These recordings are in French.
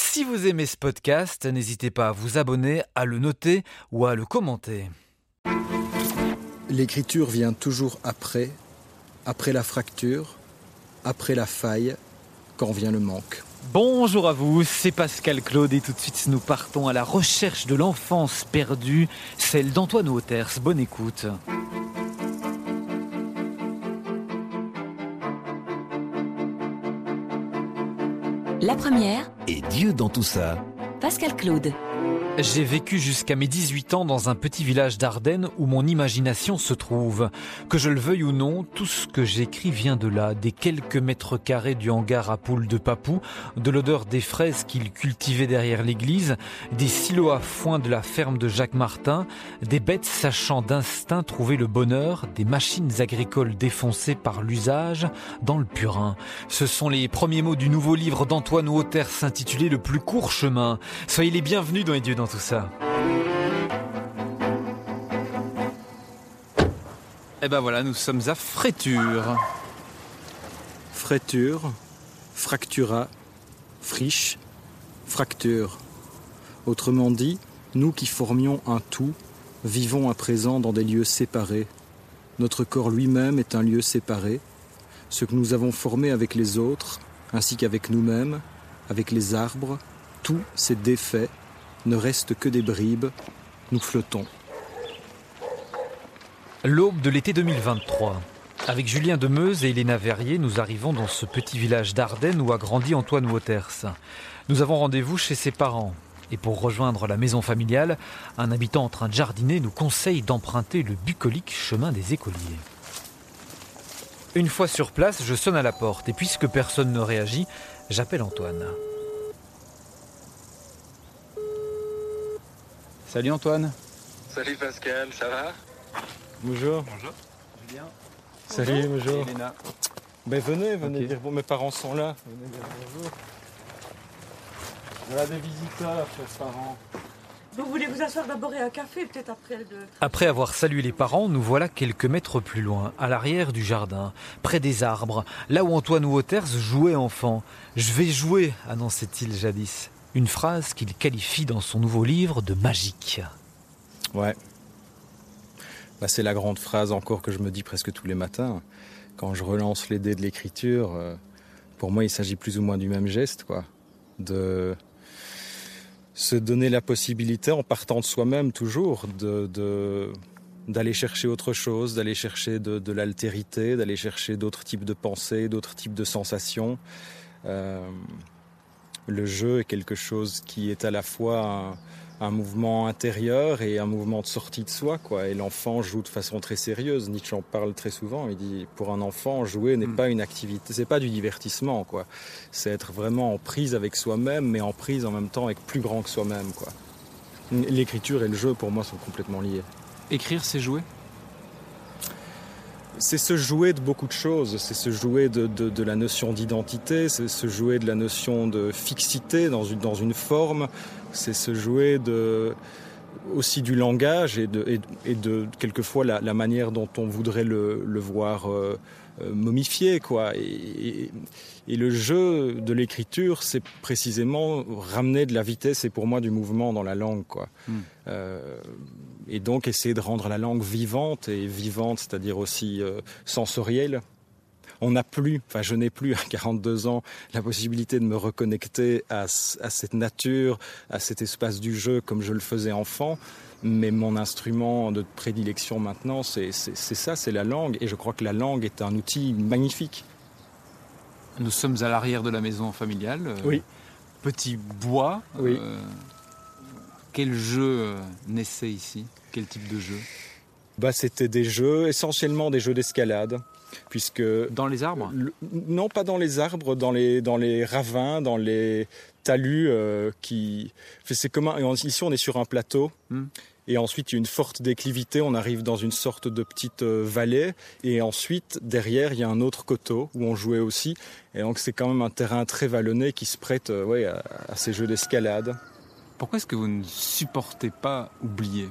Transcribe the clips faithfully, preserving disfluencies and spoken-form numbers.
Si vous aimez ce podcast, n'hésitez pas à vous abonner, à le noter ou à le commenter. L'écriture vient toujours après, après la fracture, après la faille, quand vient le manque. Bonjour à vous, c'est Pascal Claude et tout de suite nous partons à la recherche de l'enfance perdue, celle d'Antoine Wauters. Bonne écoute. La première, Et Dieu dans tout ça. Pascal Claude. J'ai vécu jusqu'à mes dix-huit ans dans un petit village d'Ardennes où mon imagination se trouve. Que je le veuille ou non, tout ce que j'écris vient de là, des quelques mètres carrés du hangar à poules de Papou, de l'odeur des fraises qu'il cultivait derrière l'église, des silos à foin de la ferme de Jacques Martin, des bêtes sachant d'instinct trouver le bonheur, des machines agricoles défoncées par l'usage dans le purin. Ce sont les premiers mots du nouveau livre d'Antoine Wauters intitulé Le plus court chemin. Soyez les bienvenus dans Les Dieux dans tout ça. Et ben voilà, nous sommes à Fréture. Fréture, fractura, friche, fracture. Autrement dit, nous qui formions un tout, vivons à présent dans des lieux séparés. Notre corps lui-même est un lieu séparé. Ce que nous avons formé avec les autres, ainsi qu'avec nous-mêmes, avec les arbres, tout s'est défait, ne reste que des bribes, nous flottons. L'aube de l'été deux mille vingt-trois. Avec Julien Demeuse et Elena Verrier, nous arrivons dans ce petit village d'Ardennes où a grandi Antoine Wauters. Nous avons rendez-vous chez ses parents. Et pour rejoindre la maison familiale, un habitant en train de jardiner nous conseille d'emprunter le bucolique chemin des écoliers. Une fois sur place, je sonne à la porte et puisque personne ne réagit, j'appelle Antoine. Salut Antoine. Salut Pascal, ça va? Bonjour. Bonjour. Julien. Salut, bonjour. Elena. Ben venez, venez Ok. dire bon, mes parents sont là. Venez dire bonjour. Voilà des visiteurs, chers parents. Vous voulez vous asseoir d'abord et un café, peut-être après le... Après avoir salué les parents, nous voilà quelques mètres plus loin, à l'arrière du jardin, près des arbres, là où Antoine Wauters jouait enfant. « Je vais jouer », annonçait-il jadis. Une phrase qu'il qualifie dans son nouveau livre de magique. Ouais. Bah, c'est la grande phrase encore que je me dis presque tous les matins. Quand je relance les dés de l'écriture, euh, pour moi il s'agit plus ou moins du même geste, quoi. De se donner la possibilité, en partant de soi-même toujours, de, de, d'aller chercher autre chose, d'aller chercher de, de l'altérité, d'aller chercher d'autres types de pensées, d'autres types de sensations. Euh, le jeu est quelque chose qui est à la fois un, un mouvement intérieur et un mouvement de sortie de soi, quoi. Et l'enfant joue de façon très sérieuse. Nietzsche en parle très souvent. Il dit, pour un enfant, jouer n'est mmh. pas une activité, c'est pas du divertissement, quoi. C'est être vraiment en prise avec soi-même, mais en prise en même temps avec plus grand que soi-même, quoi. L'écriture et le jeu, pour moi, sont complètement liés. Écrire, c'est jouer? C'est se jouer de beaucoup de choses, c'est se jouer de, de, de la notion d'identité, c'est se jouer de la notion de fixité dans une, dans une forme, c'est se jouer de, aussi du langage et de, et, et de quelquefois la, la manière dont on voudrait le, le voir euh, euh, momifié, quoi. Et, et, et le jeu de l'écriture, c'est précisément ramener de la vitesse et pour moi du mouvement dans la langue, quoi. Mm. Euh, et donc essayer de rendre la langue vivante, et vivante, c'est-à-dire aussi euh, sensorielle. On n'a plus, enfin je n'ai plus à quarante-deux ans la possibilité de me reconnecter à, à cette nature, à cet espace du jeu comme je le faisais enfant, mais mon instrument de prédilection maintenant, c'est, c'est, c'est ça, c'est la langue, et je crois que la langue est un outil magnifique. Nous sommes à l'arrière de la maison familiale. Euh, oui. Petit bois. Oui. Euh, quel jeu naissait ici? Quel type de jeu? Bah, c'était des jeux, essentiellement des jeux d'escalade. Puisque dans les arbres? le, Non, pas dans les arbres, dans les, dans les ravins, dans les talus. Euh, qui, c'est comme un, ici, on est sur un plateau. Hmm. Et ensuite, il y a une forte déclivité, on arrive dans une sorte de petite vallée. Et ensuite, derrière, il y a un autre coteau où on jouait aussi. Et donc, c'est quand même un terrain très vallonné qui se prête euh, ouais, à, à ces jeux d'escalade. Pourquoi est-ce que vous ne supportez pas oublier?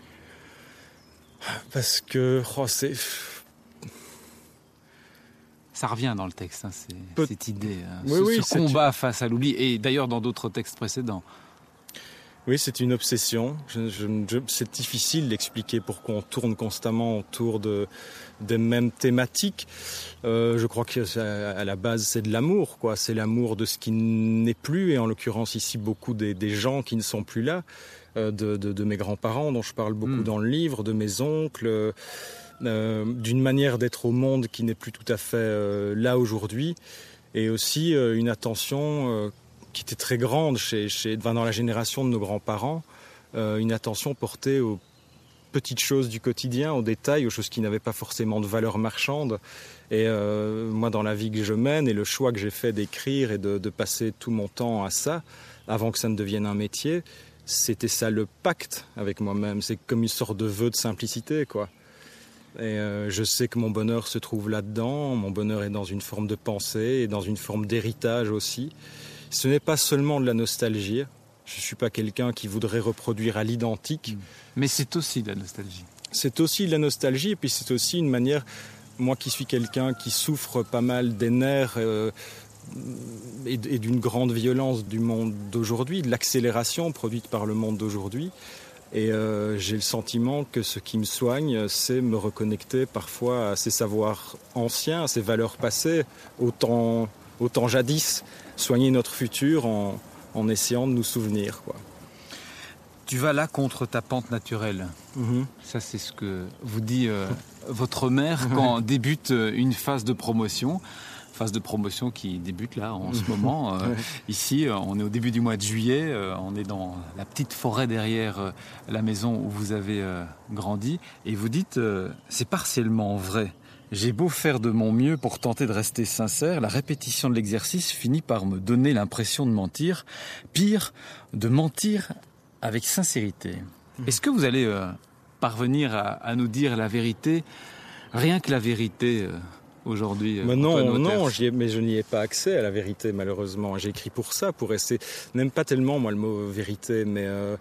Parce que oh, c'est... Ça revient dans le texte, hein, c'est, Peut... cette idée, hein, oui, ce, oui, ce combat une... face à l'oubli, et d'ailleurs dans d'autres textes précédents. Oui, c'est une obsession. Je, je, je, c'est difficile d'expliquer pourquoi on tourne constamment autour de, des mêmes thématiques. Euh, je crois que à la base, c'est de l'amour, quoi. C'est l'amour de ce qui n'est plus, et en l'occurrence ici, beaucoup des, des gens qui ne sont plus là, euh, de, de, de mes grands-parents, dont je parle beaucoup mmh. dans le livre, de mes oncles, euh, d'une manière d'être au monde qui n'est plus tout à fait euh, là aujourd'hui, et aussi euh, une attention euh, qui était très grande chez, chez, dans la génération de nos grands-parents, euh, une attention portée aux petites choses du quotidien, aux détails, aux choses qui n'avaient pas forcément de valeur marchande. Et euh, moi, dans la vie que je mène, et le choix que j'ai fait d'écrire et de, de passer tout mon temps à ça, avant que ça ne devienne un métier, c'était ça le pacte avec moi-même. C'est comme une sorte de vœu de simplicité, quoi. Et euh, je sais que mon bonheur se trouve là-dedans, mon bonheur est dans une forme de pensée et dans une forme d'héritage aussi. Ce n'est pas seulement de la nostalgie. Je ne suis pas quelqu'un qui voudrait reproduire à l'identique. Mais c'est aussi de la nostalgie. C'est aussi de la nostalgie, et puis c'est aussi une manière... Moi qui suis quelqu'un qui souffre pas mal des nerfs euh, et, et d'une grande violence du monde d'aujourd'hui, de l'accélération produite par le monde d'aujourd'hui. Et euh, j'ai le sentiment que ce qui me soigne, c'est me reconnecter parfois à ces savoirs anciens, à ces valeurs passées, au temps, au temps jadis. Soigner notre futur en, en essayant de nous souvenir, quoi. Tu vas là contre ta pente naturelle. Mmh. Ça, c'est ce que vous dit euh, votre mère quand débute une phase de promotion. Phase de promotion qui débute là en ce moment. Euh, ici, on est au début du mois de juillet. Euh, on est dans la petite forêt derrière euh, la maison où vous avez euh, grandi. Et vous dites, euh, c'est partiellement vrai. J'ai beau faire de mon mieux pour tenter de rester sincère, la répétition de l'exercice finit par me donner l'impression de mentir. Pire, de mentir avec sincérité. Mmh. Est-ce que vous allez euh, parvenir à, à nous dire la vérité, rien que la vérité euh, aujourd'hui euh, mais non, non, j'y ai, mais je n'y ai pas accès à la vérité, malheureusement. J'ai écrit pour ça, pour essayer... N'aime pas tellement, moi, le mot vérité, mais euh,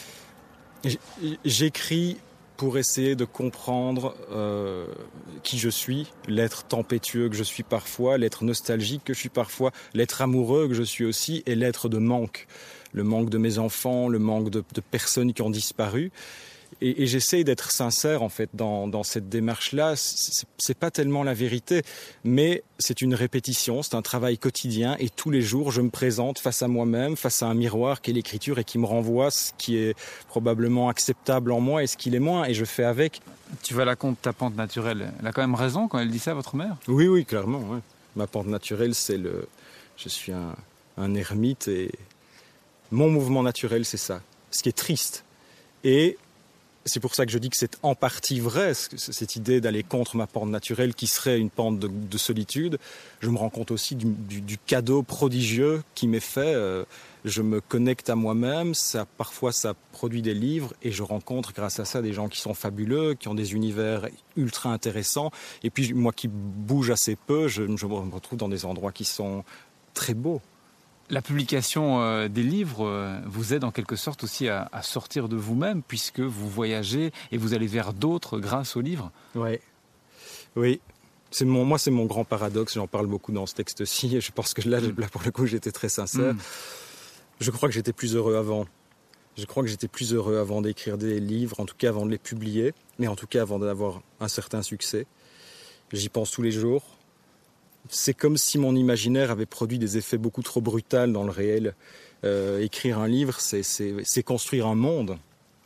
j'écris pour essayer de comprendre euh, qui je suis, l'être tempétueux que je suis parfois, l'être nostalgique que je suis parfois, l'être amoureux que je suis aussi, et l'être de manque. Le manque de mes enfants, le manque de, de personnes qui ont disparu. Et, et j'essaye d'être sincère, en fait, dans, dans cette démarche-là. C'est, c'est pas tellement la vérité, mais c'est une répétition, c'est un travail quotidien. Et tous les jours, je me présente face à moi-même, face à un miroir qui est l'écriture et qui me renvoie ce qui est probablement acceptable en moi et ce qui l'est moins. Et je fais avec. Tu vas là contre ta pente naturelle. Elle a quand même raison quand elle dit ça, votre mère ? Oui, oui, clairement. Ouais. Ma pente naturelle, c'est le... Je suis un, un ermite et mon mouvement naturel, c'est ça. Ce qui est triste. Et c'est pour ça que je dis que c'est en partie vrai, cette idée d'aller contre ma pente naturelle qui serait une pente de, de solitude. Je me rends compte aussi du, du, du cadeau prodigieux qui m'est fait. Euh, je me connecte à moi-même, ça, parfois ça produit des livres et je rencontre grâce à ça des gens qui sont fabuleux, qui ont des univers ultra intéressants. Et puis moi qui bouge assez peu, je, je me retrouve dans des endroits qui sont très beaux. La publication euh, des livres euh, vous aide en quelque sorte aussi à, à sortir de vous-même, puisque vous voyagez et vous allez vers d'autres grâce aux livres. Ouais. Oui, c'est mon, moi c'est mon grand paradoxe, j'en parle beaucoup dans ce texte-ci, et je pense que là, mmh. là pour le coup j'étais très sincère. Mmh. Je crois que j'étais plus heureux avant. Je crois que j'étais plus heureux avant d'écrire des livres, en tout cas avant de les publier, mais en tout cas avant d'avoir un certain succès. J'y pense tous les jours. C'est comme si mon imaginaire avait produit des effets beaucoup trop brutals dans le réel. Euh, écrire un livre, c'est, c'est, c'est construire un monde.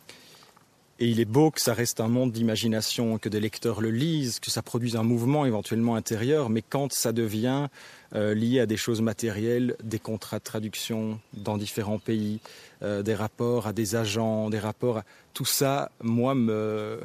Et il est beau que ça reste un monde d'imagination, que des lecteurs le lisent, que ça produise un mouvement éventuellement intérieur. Mais quand ça devient euh, lié à des choses matérielles, des contrats de traduction dans différents pays, euh, des rapports à des agents, des rapports à... Tout ça, moi, me...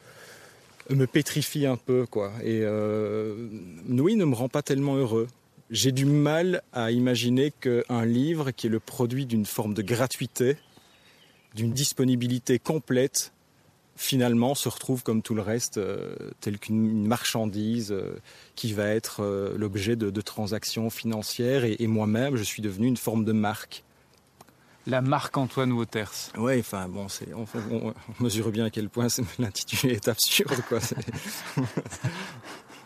me pétrifie un peu, quoi. Et euh, oui, ne me rend pas tellement heureux. J'ai du mal à imaginer qu'un livre qui est le produit d'une forme de gratuité, d'une disponibilité complète, finalement se retrouve comme tout le reste, euh, tel qu'une marchandise euh, qui va être euh, l'objet de, de transactions financières. Et, et moi-même, je suis devenu une forme de marque. La marque Antoine Waters. Oui, enfin bon, c'est, on, on, on mesure bien à quel point l'intitulé est absurde, quoi. C'est...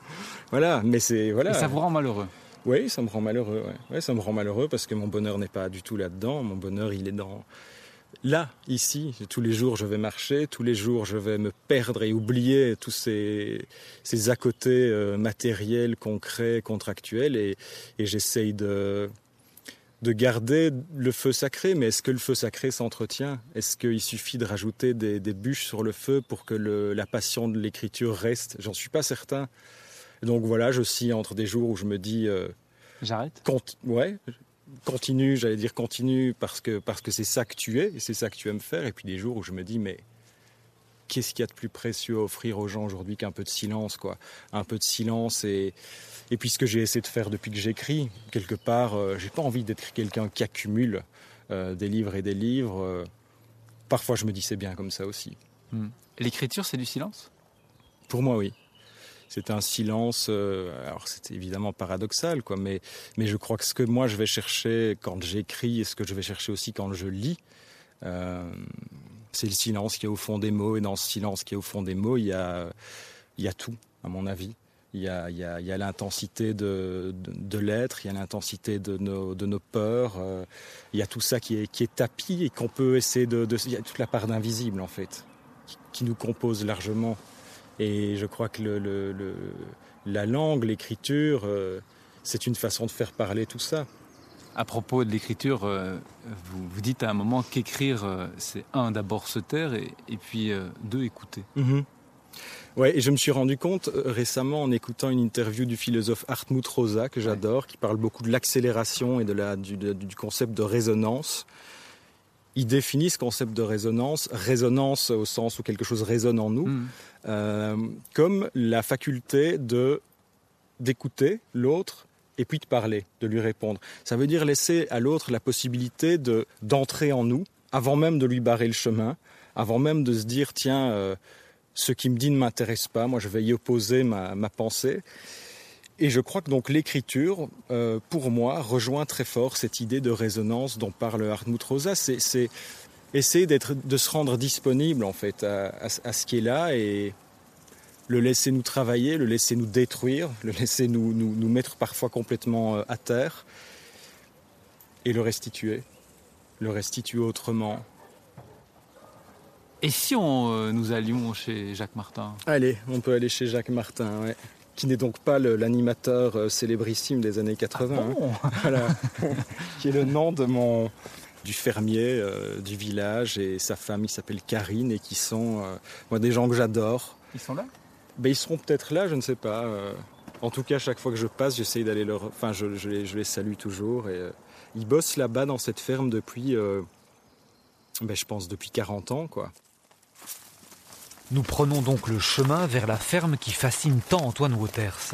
Voilà, mais c'est... Voilà. Et ça vous rend malheureux? Oui, ça me rend malheureux. Ouais. Ouais, ça me rend malheureux parce que mon bonheur n'est pas du tout là-dedans. Mon bonheur, il est dans... Là, ici, tous les jours je vais marcher, tous les jours je vais me perdre et oublier tous ces, ces à-côtés euh, matériels, concrets, contractuels et, et j'essaye de, de garder le feu sacré. Mais est-ce que le feu sacré s'entretient? Est-ce qu'il suffit de rajouter des, des bûches sur le feu pour que le, la passion de l'écriture reste? J'en suis pas certain. Donc voilà, je scie entre des jours où je me dis... Euh, J'arrête compte, ouais. Continue, j'allais dire continue parce que, parce que c'est ça que tu es et c'est ça que tu aimes faire. Et puis des jours où je me dis, mais qu'est-ce qu'il y a de plus précieux à offrir aux gens aujourd'hui qu'un peu de silence, quoi. Un peu de silence et, et puis ce que j'ai essayé de faire depuis que j'écris, quelque part, euh, j'ai pas envie d'être quelqu'un qui accumule euh, des livres et des livres. Euh, parfois je me dis c'est bien comme ça aussi. Hmm. L'écriture, c'est du silence? Pour moi, oui. C'est un silence, euh, alors c'est évidemment paradoxal, quoi, mais, mais je crois que ce que moi je vais chercher quand j'écris et ce que je vais chercher aussi quand je lis, euh, c'est le silence qui est au fond des mots. Et dans ce silence qui est au fond des mots, il y a, il y a tout, à mon avis. Il y a, il y a, il y a l'intensité de, de, de l'être, il y a l'intensité de nos, de nos peurs, euh, il y a tout ça qui est, qui est tapis et qu'on peut essayer de, de... Il y a toute la part d'invisible, en fait, qui, qui nous compose largement. Et je crois que le, le, le, la langue, l'écriture, euh, c'est une façon de faire parler tout ça. À propos de l'écriture, euh, vous, vous dites à un moment qu'écrire, euh, c'est un, d'abord se taire, et, et puis euh, deux, écouter. Mm-hmm. Ouais, et je me suis rendu compte euh, récemment en écoutant une interview du philosophe Hartmut Rosa, que j'adore, ouais. Qui parle beaucoup de l'accélération et de la, du, de, du concept de résonance. Il définit ce concept de résonance, résonance au sens où quelque chose résonne en nous, mmh. euh, comme la faculté de, d'écouter l'autre et puis de parler, de lui répondre. Ça veut dire laisser à l'autre la possibilité de, d'entrer en nous, avant même de lui barrer le chemin, avant même de se dire, tiens, euh, ce qui me dit ne m'intéresse pas, moi je vais y opposer ma, ma pensée. Et je crois que donc l'écriture, euh, pour moi, rejoint très fort cette idée de résonance dont parle Hartmut Rosa. C'est, c'est essayer d'être, de se rendre disponible en fait à, à, à ce qui est là et le laisser nous travailler, le laisser nous détruire, le laisser nous, nous, nous mettre parfois complètement à terre et le restituer, le restituer autrement. Et si on, euh, nous allions chez Jacques Martin? Allez, on peut aller chez Jacques Martin, ouais. Qui n'est donc pas le, l'animateur euh, célébrissime des années quatre-vingts, ah bon hein. Voilà. Qui est le nom de mon, du fermier euh, du village et sa femme, il s'appelle Karine et qui sont euh, moi, des gens que j'adore. Ils sont là? Ben, ils seront peut-être là, je ne sais pas. Euh, en tout cas, chaque fois que je passe, j'essaye d'aller leur... Enfin, je, je, les, je les salue toujours. Et, euh, ils bossent là-bas dans cette ferme depuis, euh, ben, je pense, depuis quarante ans, quoi. Nous prenons donc le chemin vers la ferme qui fascine tant Antoine Waters.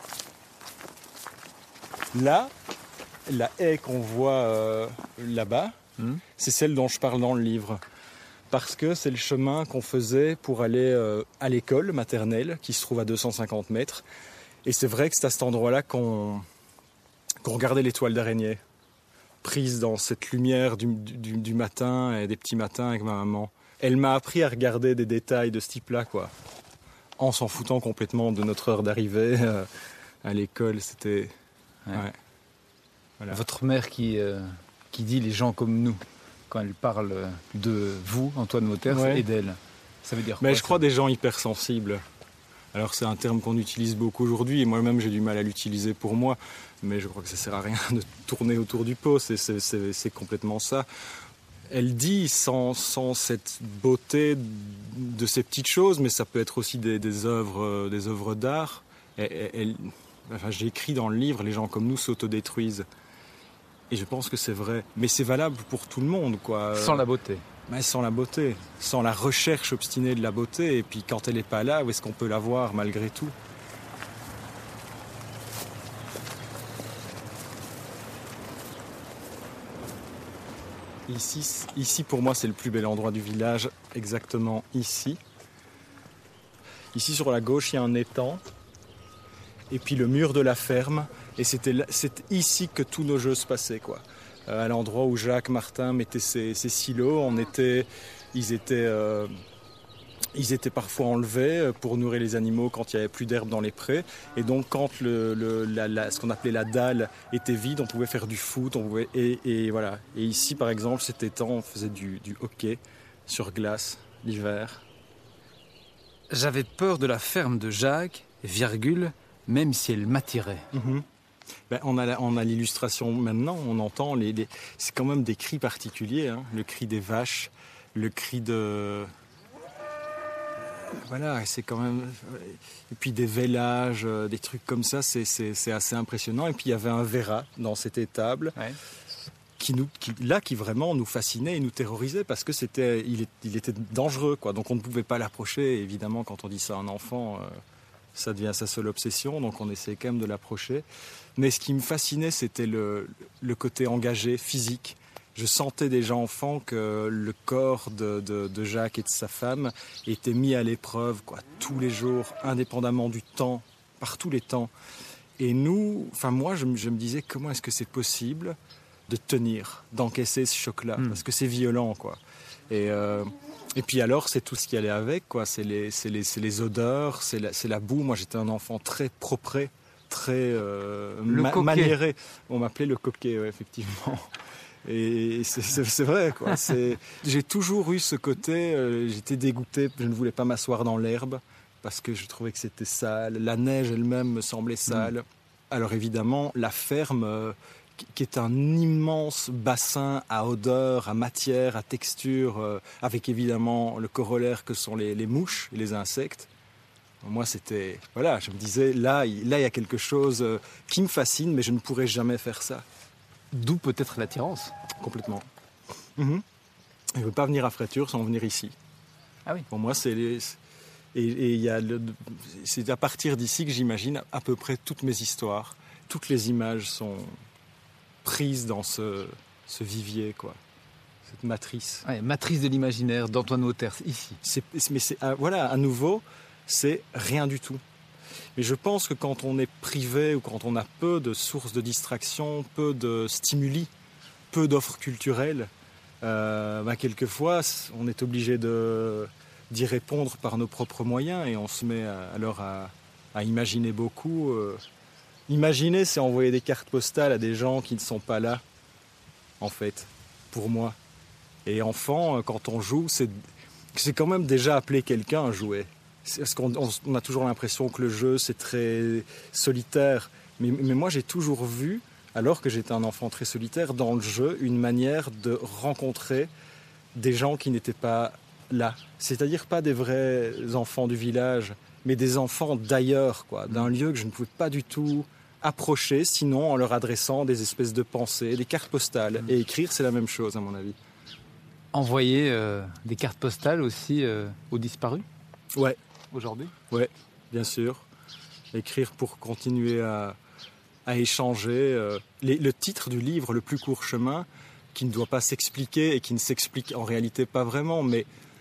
Là, la haie qu'on voit euh, là-bas, mmh. c'est celle dont je parle dans le livre. Parce que c'est le chemin qu'on faisait pour aller euh, à l'école maternelle, qui se trouve à deux cent cinquante mètres. Et c'est vrai que c'est à cet endroit-là qu'on, qu'on regardait les toiles d'araignée, prises dans cette lumière du, du, du matin et des petits matins avec ma maman. Elle m'a appris à regarder des détails de ce type-là, quoi. En s'en foutant complètement de notre heure d'arrivée euh, à l'école, c'était... Ouais. Ouais. Voilà. Votre mère qui, euh, qui dit les gens comme nous, quand elle parle de vous, Antoine Waters, ouais. et d'elle, ça veut dire quoi? Mais je crois des gens hypersensibles. Alors c'est un terme qu'on utilise beaucoup aujourd'hui, et moi-même j'ai du mal à l'utiliser pour moi, mais je crois que ça sert à rien de tourner autour du pot, c'est, c'est, c'est, c'est complètement ça. Elle dit sans, sans cette beauté de ces petites choses, mais ça peut être aussi des, des, œuvres, des œuvres d'art. Elle, elle, enfin, j'écris dans le livre, les gens comme nous s'autodétruisent. Et je pense que c'est vrai. Mais c'est valable pour tout le monde, quoi. Sans la beauté. Mais sans la beauté. Sans la recherche obstinée de la beauté. Et puis quand elle n'est pas là, où est-ce qu'on peut la voir malgré tout ? Ici, ici, pour moi, c'est le plus bel endroit du village, exactement ici. Ici, sur la gauche, il y a un étang. Et puis le mur de la ferme. Et c'était c'est ici que tous nos jeux se passaient, quoi. Euh, à l'endroit où Jacques Martin mettait ses, ses silos, on était, ils étaient, euh, Ils étaient parfois enlevés pour nourrir les animaux quand il n'y avait plus d'herbe dans les prés. Et donc quand le, le, la, la, ce qu'on appelait la dalle était vide, on pouvait faire du foot. On pouvait, et, et, voilà. Et ici, par exemple, cet étang, on faisait du, du hockey sur glace l'hiver. J'avais peur de la ferme de Jacques, virgule, même si elle m'attirait. Mmh. Ben, on a, on a l'illustration maintenant, on entend, les, les, c'est quand même des cris particuliers. Hein. Le cri des vaches, le cri de... Voilà, c'est quand même... Et puis des vélages, des trucs comme ça, c'est, c'est, c'est assez impressionnant. Et puis il y avait un verra dans cette étable, ouais. qui nous, qui, là, qui vraiment nous fascinait et nous terrorisait parce que c'était, il, est, il était dangereux, quoi. Donc on ne pouvait pas l'approcher. Évidemment, quand on dit ça à un enfant, euh, ça devient sa seule obsession. Donc on essaie quand même de l'approcher. Mais ce qui me fascinait, c'était le, le côté engagé, physique. Je sentais déjà enfant que le corps de, de, de Jacques et de sa femme était mis à l'épreuve, quoi, tous les jours, indépendamment du temps, par tous les temps. Et nous, enfin moi, je, je me disais comment est-ce que c'est possible de tenir, d'encaisser ce choc-là, mmh. parce que c'est violent, quoi. Et, euh, et puis alors, c'est tout ce qui allait avec, quoi. C'est les, c'est les, c'est les odeurs, c'est la, c'est la boue. Moi, j'étais un enfant très propre, très euh, ma- maniéré. On m'appelait le coquet, ouais, effectivement. Et c'est, c'est, c'est vrai, quoi. C'est... J'ai toujours eu ce côté, euh, j'étais dégoûté, je ne voulais pas m'asseoir dans l'herbe parce que je trouvais que c'était sale. La neige elle-même me semblait sale. Mmh. Alors évidemment, la ferme, euh, qui est un immense bassin à odeur, à matière, à texture, euh, avec évidemment le corollaire que sont les, les mouches et les insectes. Moi, c'était... Voilà, je me disais, là, il, là, il y a quelque chose euh, qui me fascine, mais je ne pourrais jamais faire ça. D'où peut-être l'attirance. Complètement. Mmh. Je ne veux pas venir à Fréthur sans venir ici. Ah oui. Pour moi, c'est les... et, et y a le... c'est à partir d'ici que j'imagine à peu près toutes mes histoires. Toutes les images sont prises dans ce, ce vivier, quoi. Cette matrice. Ouais, matrice de l'imaginaire d'Antoine Wauters, ici. C'est... Mais c'est... voilà, à nouveau, c'est rien du tout. Mais je pense que quand on est privé ou quand on a peu de sources de distraction, peu de stimuli, peu d'offres culturelles, euh, bah quelquefois on est obligé de, d'y répondre par nos propres moyens et on se met à, alors à, à imaginer beaucoup. Euh, imaginer, c'est envoyer des cartes postales à des gens qui ne sont pas là, en fait, pour moi. Et enfant, quand on joue, c'est, c'est quand même déjà appeler quelqu'un à jouer. Parce qu'on on a toujours l'impression que le jeu, c'est très solitaire. Mais, mais moi, j'ai toujours vu, alors que j'étais un enfant très solitaire, dans le jeu, une manière de rencontrer des gens qui n'étaient pas là. C'est-à-dire pas des vrais enfants du village, mais des enfants d'ailleurs, quoi, d'un lieu que je ne pouvais pas du tout approcher, sinon en leur adressant des espèces de pensées, des cartes postales. Et écrire, c'est la même chose, à mon avis. Envoyer euh, des cartes postales aussi euh, aux disparus ? Ouais. Aujourd'hui ? Oui, bien sûr. Écrire pour continuer à, à échanger. Euh, les, le titre du livre, Le plus court chemin, qui ne doit pas s'expliquer et qui ne s'explique en réalité pas vraiment, mais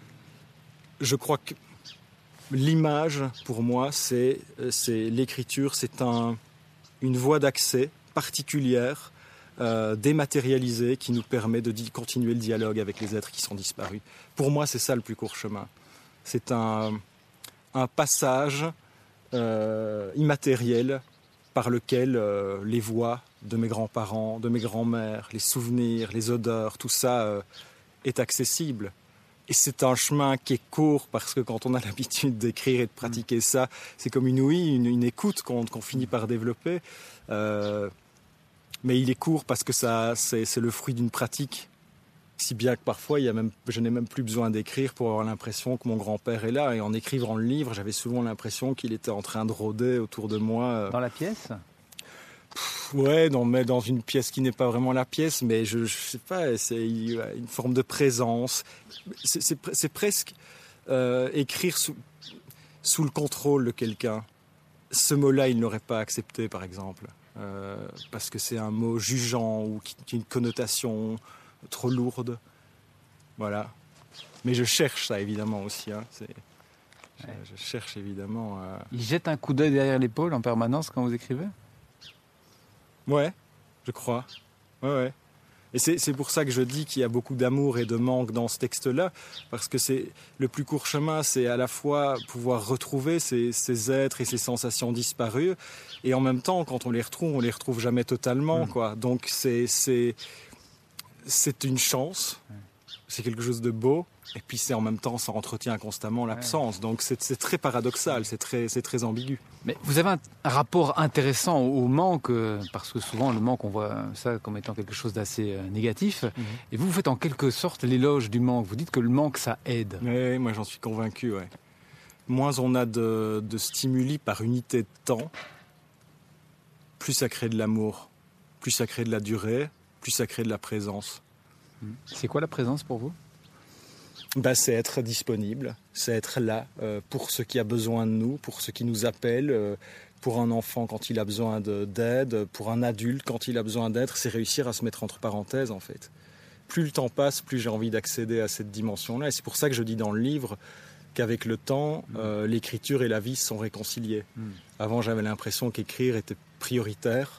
je crois que l'image, pour moi, c'est, c'est l'écriture, c'est un, une voie d'accès particulière, euh, dématérialisée, qui nous permet de di- continuer le dialogue avec les êtres qui sont disparus. Pour moi, c'est ça le plus court chemin. C'est un... un passage euh, immatériel par lequel euh, les voix de mes grands-parents, de mes grands-mères, les souvenirs, les odeurs, tout ça euh, est accessible. Et c'est un chemin qui est court parce que quand on a l'habitude d'écrire et de pratiquer ça, c'est comme une ouïe, une, une écoute qu'on, qu'on finit par développer. Euh, mais il est court parce que ça, c'est, c'est le fruit d'une pratique. Si bien que parfois, il y a même, je n'ai même plus besoin d'écrire pour avoir l'impression que mon grand-père est là. Et en écrivant le livre, j'avais souvent l'impression qu'il était en train de rôder autour de moi. Dans la pièce ? Pff, ouais, dans, mais dans une pièce qui n'est pas vraiment la pièce, mais je ne sais pas, c'est une forme de présence. C'est, c'est, c'est presque euh, écrire sous, sous le contrôle de quelqu'un. Ce mot-là, il n'aurait pas accepté, par exemple. Euh, parce que c'est un mot jugeant ou qui, qui a une connotation trop lourde, voilà. Mais je cherche ça évidemment aussi. Hein. C'est... Je, ouais. je cherche évidemment. À... Il jette un coup d'œil derrière l'épaule en permanence quand vous écrivez ? Ouais, je crois. Ouais, ouais. Et c'est, c'est pour ça que je dis qu'il y a beaucoup d'amour et de manque dans ce texte-là, parce que c'est le plus court chemin, c'est à la fois pouvoir retrouver ces, ces êtres et ces sensations disparues, et en même temps, quand on les retrouve, on les retrouve jamais totalement, mmh. quoi. Donc c'est, c'est, c'est une chance, c'est quelque chose de beau. Et puis c'est en même temps, ça entretient constamment l'absence. Donc c'est, c'est très paradoxal, c'est très, c'est très ambigu. Mais vous avez un, un rapport intéressant au manque, euh, parce que souvent le manque, on voit ça comme étant quelque chose d'assez euh, négatif. Mm-hmm. Et vous, vous faites en quelque sorte l'éloge du manque. Vous dites que le manque, ça aide. Oui, moi j'en suis convaincu. Ouais. Moins on a de, de stimuli par unité de temps, plus ça crée de l'amour, plus ça crée de la durée, plus ça crée de la présence. C'est quoi la présence pour vous ? Ben, c'est être disponible, c'est être là euh, pour ce qui a besoin de nous, pour ce qui nous appelle, euh, pour un enfant quand il a besoin de, d'aide, pour un adulte quand il a besoin d'aide, c'est réussir à se mettre entre parenthèses en fait. Plus le temps passe, plus j'ai envie d'accéder à cette dimension-là. Et c'est pour ça que je dis dans le livre qu'avec le temps, euh, l'écriture et la vie sont réconciliées. Mm. Avant, j'avais l'impression qu'écrire était prioritaire,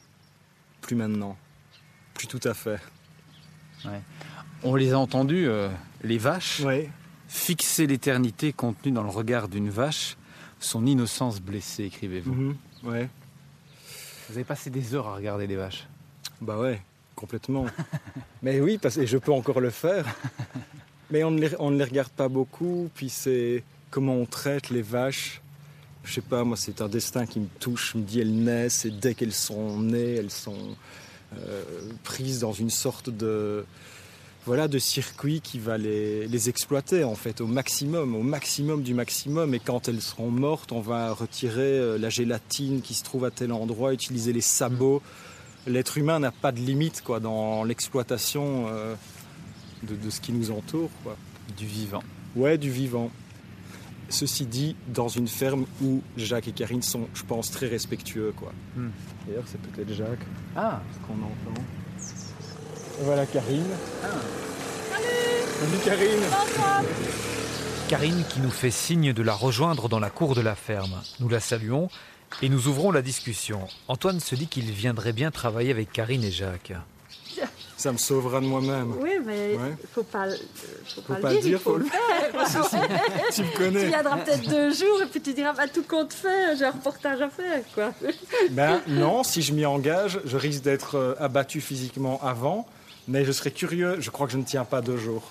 plus maintenant, plus tout à fait. Ouais. On les a entendus, euh, les vaches, oui. Fixer l'éternité contenue dans le regard d'une vache, son innocence blessée, écrivez-vous. Mm-hmm. Ouais. Vous avez passé des heures à regarder les vaches. Bah ouais, complètement. Mais oui, parce que je peux encore le faire. Mais on ne, les, on ne les regarde pas beaucoup, puis c'est comment on traite les vaches. Je sais pas, moi c'est un destin qui me touche, je me dis elles naissent et dès qu'elles sont nées, elles sont euh, prises dans une sorte de... Voilà, de circuit qui va les, les exploiter en fait au maximum, au maximum du maximum. Et quand elles seront mortes, on va retirer la gélatine qui se trouve à tel endroit, utiliser les sabots. L'être humain n'a pas de limite quoi, dans l'exploitation euh, de, de ce qui nous entoure. Quoi. Du vivant. Ouais, du vivant. Ceci dit, dans une ferme où Jacques et Karine sont, je pense, très respectueux. Quoi. Hmm. D'ailleurs, c'est peut-être Jacques ah. ce qu'on entend. Et voilà Karine. Ah. Salut. Salut Karine. Bonsoir. Karine qui nous fait signe de la rejoindre dans la cour de la ferme. Nous la saluons et nous ouvrons la discussion. Antoine se dit qu'il viendrait bien travailler avec Karine et Jacques. Ça me sauvera de moi-même. Oui, mais il ouais. ne faut pas, faut faut pas, pas le dire, dire, il faut, faut le faire. Tu me connais. Tu viendras peut-être deux jours et puis tu diras bah, tout compte fait, j'ai un reportage à faire. Quoi. Ben non, si je m'y engage, je risque d'être abattu physiquement avant. Mais je serais curieux, je crois que je ne tiens pas deux jours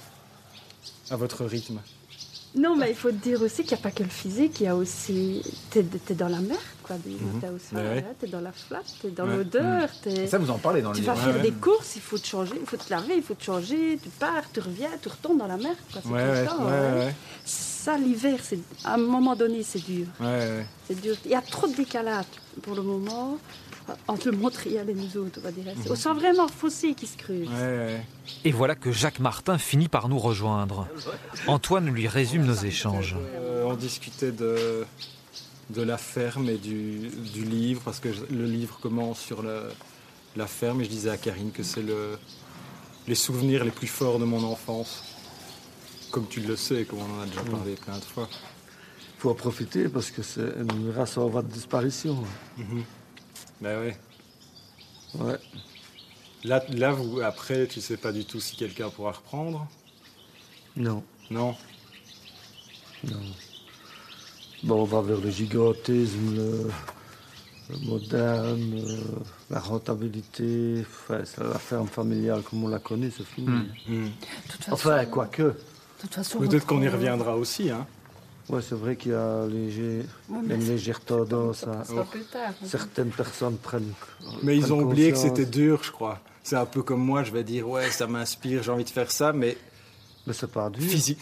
à votre rythme. Non, mais il faut te dire aussi qu'il n'y a pas que le physique, il y a aussi... T'es, t'es dans la mer, quoi. Mm-hmm. T'es, aussi, ouais. là, t'es dans la flatte, t'es dans ouais. l'odeur. T'es... Ça, vous en parlez dans le tu livre. Tu vas ouais, faire ouais. des courses, il faut te changer, il faut te laver, il faut te changer, tu pars, tu reviens, tu retournes dans la mer, quoi. C'est ouais, tout ouais, ça, ouais, ouais. ouais. Ça, l'hiver, c'est... à un moment donné, c'est dur. Ouais, ouais. C'est dur. Il y a trop de décalage pour le moment. Entre le Montréal et nous autres, on va dire. Mmh. On sent vraiment fossé qui se creuse. Ouais, ouais. Et voilà que Jacques Martin finit par nous rejoindre. Antoine lui résume nos échanges. Euh, on discutait de, de la ferme et du, du livre, parce que le livre commence sur le, la ferme, et je disais à Karine que c'est le, les souvenirs les plus forts de mon enfance. Comme tu le sais, comme on en a déjà parlé mmh. plein de fois. Il faut en profiter, parce que c'est une race en voie de disparition. Mmh. Ben ouais. Ouais. Là, là vous, après, tu sais pas du tout si quelqu'un pourra reprendre ? Non. Non. Non. Bon, on va vers le gigantisme, le, le moderne, euh, la rentabilité. Enfin, c'est la ferme familiale comme on l'a connue, c'est fini. Mmh. Mmh. Enfin, quoique. De toute façon, peut-être qu'on y reviendra aussi, hein. Ouais, c'est vrai qu'il y a léger, oui, une légère tendance à... Oh. Tard, certaines personnes prennent... Mais ils prennent ont oublié conscience. que c'était dur, je crois. C'est un peu comme moi, je vais dire, ouais, ça m'inspire, j'ai envie de faire ça, mais... Mais c'est pas dur. Physique.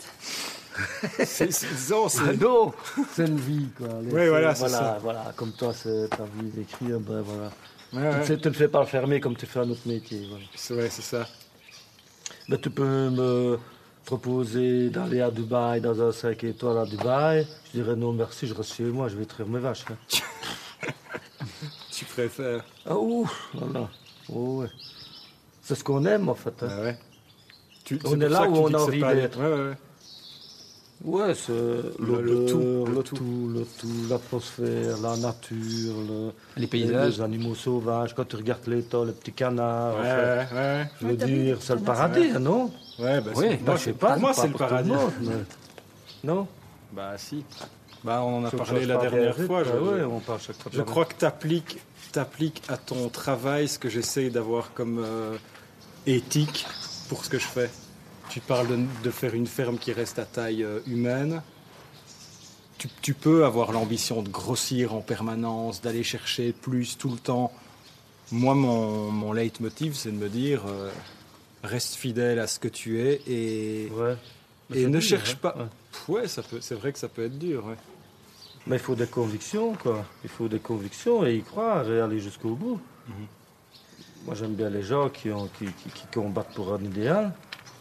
c'est, c'est, non, c'est... Ah non, c'est une vie, quoi. Oui, ouais, voilà, c'est voilà, ça. Voilà, comme toi, c'est ta vie d'écrire, ben voilà. Ouais, tu, ouais. sais, tu ne fais pas le fermer comme tu fais un autre métier. Voilà. C'est vrai, c'est ça. Mais tu peux me... proposer d'aller à Dubaï, dans un cinq étoiles à Dubaï, je dirais non merci, je reste chez moi, je vais traire mes vaches. Hein. Tu préfères. Ah ouh, voilà. Oh, ouais. C'est ce qu'on aime en fait. Hein. Ah ouais. Tu, on est là où on a envie d'être. Ouais, ouais, ouais. Ouais, c'est le, le tout, le, le tout, tout, le tout, l'atmosphère, la nature, le, les paysages, les animaux sauvages. Quand tu regardes l'étang, les petits canards, ouais, en fait, ouais, ouais. je veux dire, c'est le paradis, ouais. non? Ouais, bah, oui, bah, je sais pas. Pour moi, c'est, c'est le paradis. Monde, mais... Non? Bah si. Bah on en a Sauf parlé la dernière fois. Je, je, ouais, on parle chaque fois je crois que tu appliques, t'appliques à ton travail ce que j'essaye d'avoir comme euh, éthique pour ce que je fais. Tu parles de, de faire une ferme qui reste à taille euh, humaine. Tu, tu peux avoir l'ambition de grossir en permanence, d'aller chercher plus tout le temps. Moi, mon, mon leitmotiv, c'est de me dire euh, reste fidèle à ce que tu es et, ouais. et ne dur, cherche hein. pas. Ouais, ouais ça peut, c'est vrai que ça peut être dur. Ouais. Mais il faut des convictions, quoi. Il faut des convictions et y croire et aller jusqu'au bout. Mm-hmm. Moi, j'aime bien les gens qui, ont, qui, qui, qui combattent pour un idéal.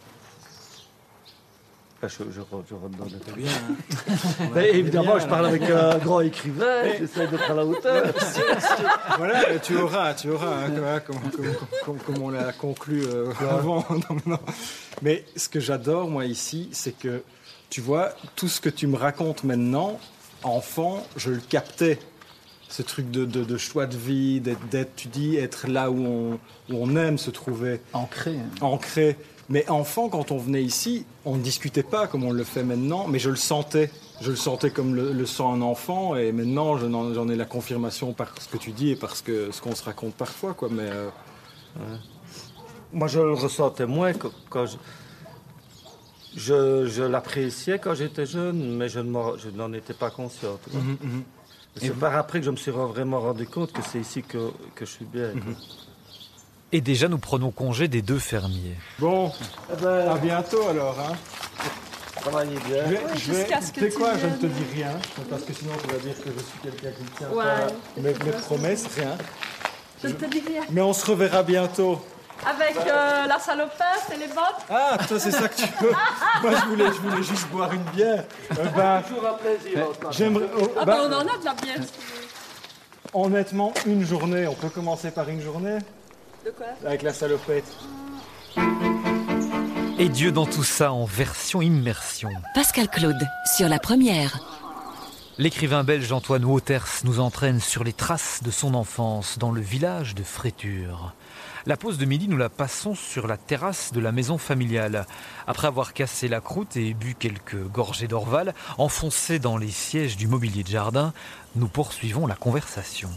Enfin, je, je, je redonne des bien. Hein. Mais évidemment, bien, je parle avec un grand écrivain, mais... j'essaie d'être à la hauteur. Voilà, tu auras, tu auras, hein, comme, comme, comme, comme on l'a conclu euh, avant. Non, non. Mais ce que j'adore, moi, ici, c'est que, tu vois, tout ce que tu me racontes maintenant, enfant, je le captais. Ce truc de, de, de choix de vie, d'être, d'être, tu dis, être là où on, où on aime se trouver. Ancré. Hein. Ancré. Mais enfant, quand on venait ici, on ne discutait pas comme on le fait maintenant, mais je le sentais. Je le sentais comme le, le sent un enfant, et maintenant, je n'en, j'en ai la confirmation par ce que tu dis et par ce, que, ce qu'on se raconte parfois, quoi. Mais euh... ouais. Moi, je le ressentais moins quand, quand je, je, je l'appréciais quand j'étais jeune, mais je, ne je n'en étais pas conscient. Mm-hmm, mm-hmm. C'est par après que je me suis vraiment rendu compte que c'est ici que, que je suis bien. Mm-hmm. Et déjà, nous prenons congé des deux fermiers. Bon, eh ben, à bientôt alors. Hein. Travaillez bien. Je vais, oui, je vais, tu sais quoi, viennes. je ne te dis rien, parce que sinon tu vas dire que je suis quelqu'un qui tient ouais, pas mes, mes promesses, rien. Je ne te dis rien. Mais on se reverra bientôt. Avec euh, la salopette et les bottes. Ah, toi c'est ça que tu veux. Moi je voulais, je voulais juste boire une bière. Euh, bah, toujours un plaisir. J'aimerais. Oh, ah bah, bah on en a de la bière. Honnêtement, une journée. On peut commencer par une journée. De quoi? Avec la salopette. Et Dieu dans tout ça en version immersion. Pascal Claude, sur la première. L'écrivain belge Antoine Wouters nous entraîne sur les traces de son enfance dans le village de Fréture. La pause de midi, nous la passons sur la terrasse de la maison familiale. Après avoir cassé la croûte et bu quelques gorgées d'Orval, enfoncés dans les sièges du mobilier de jardin, nous poursuivons la conversation.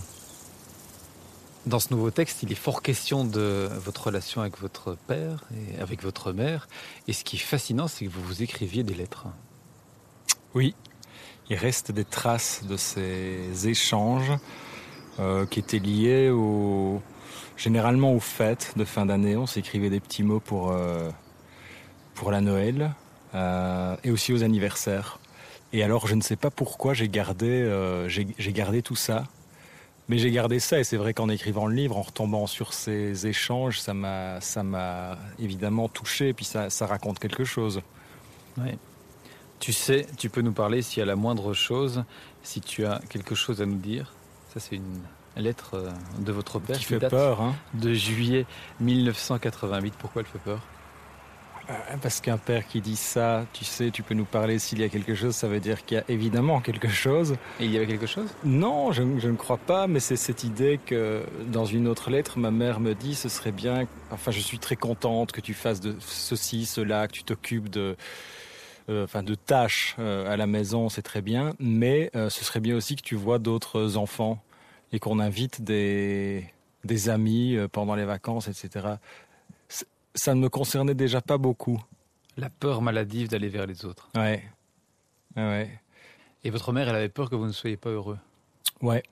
Dans ce nouveau texte, il est fort question de votre relation avec votre père et avec votre mère. Et ce qui est fascinant, c'est que vous vous écriviez des lettres. Oui, il reste des traces de ces échanges euh, qui étaient liés au, généralement aux fêtes de fin d'année. On s'écrivait des petits mots pour, euh, pour la Noël euh, et aussi aux anniversaires. Et alors, je ne sais pas pourquoi j'ai gardé, euh, j'ai, j'ai gardé tout ça. Mais j'ai gardé ça, et c'est vrai qu'en écrivant le livre, en retombant sur ces échanges, ça m'a, ça m'a évidemment touché, et puis ça, ça raconte quelque chose. Oui. Tu sais, tu peux nous parler s'il y a la moindre chose, si tu as quelque chose à nous dire. Ça, c'est une lettre de votre père qui, qui fait date peur, hein. de juillet mille neuf cent quatre-vingt-huit. Pourquoi elle fait peur ? Parce qu'un père qui dit ça, tu sais, tu peux nous parler s'il y a quelque chose, ça veut dire qu'il y a évidemment quelque chose. Et il y avait quelque chose ? Non, je, je ne crois pas, mais c'est cette idée que dans une autre lettre, ma mère me dit, ce serait bien, enfin je suis très contente que tu fasses de ceci, cela, que tu t'occupes de, euh, enfin, de tâches euh, à la maison, c'est très bien, mais euh, ce serait bien aussi que tu vois d'autres enfants et qu'on invite des, des amis euh, pendant les vacances, et cetera. Ça ne me concernait déjà pas beaucoup. La peur maladive d'aller vers les autres. Ouais. Ouais. Et votre mère, elle avait peur que vous ne soyez pas heureux. Ouais.